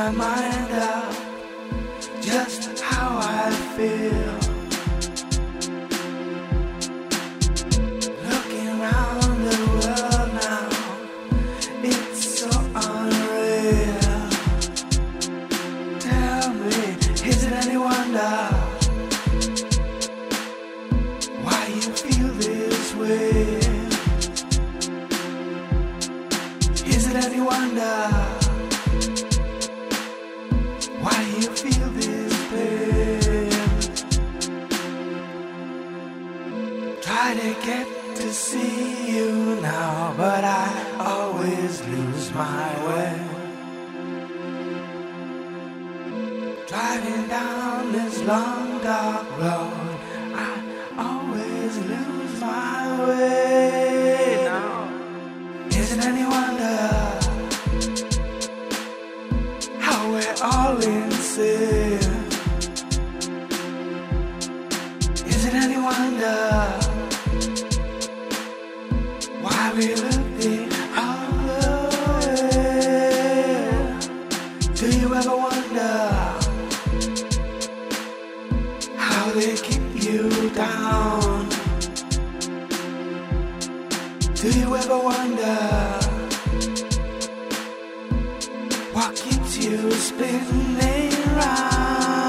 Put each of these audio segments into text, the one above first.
my mind up just how I feel. Looking around the world now, it's so unreal. Tell me, is it any wonder why you feel this way? Is it any wonder why you feel this pain? Try to get to see you now, but I always lose my way. Driving down this long dark road, I always lose my way. Now, is it any wonder how we're all in sin? Is it any wonder why we look the other way? Do you ever wonder how they keep you down? Do you ever wonder what keeps you spinning round?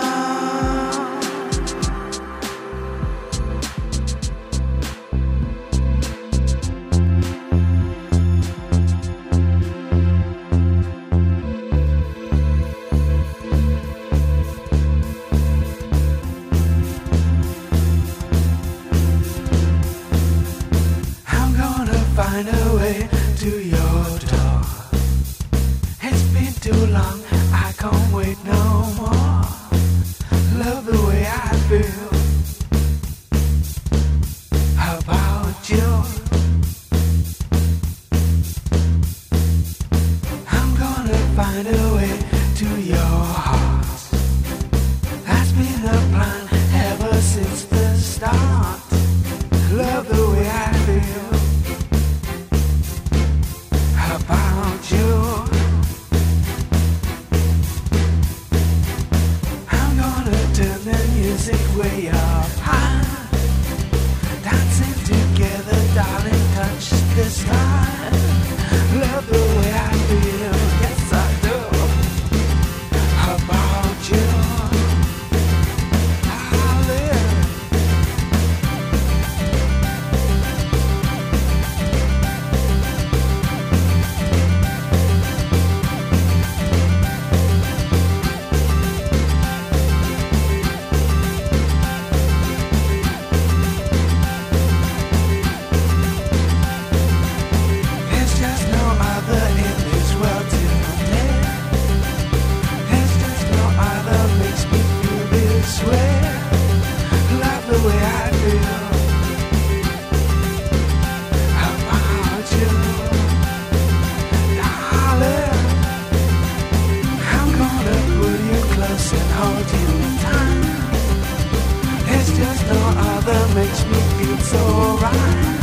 I'm gonna find a way to your door. It's been too long, I can't wait no more. Love the way I feel about you. I'm gonna find a way to your heart. That's been the plan ever since the start. Love the way I feel about you. I'm gonna turn the music way up high. Dancing together, darling, touch the sky. Love the way I feel, yes I do, about you. Darling. There's just no other in this world today. There's just no other makes me feel this way. Love the way I feel about you, darling. I'm gonna pull you close and hold you tight. There's just no other makes me feel so right.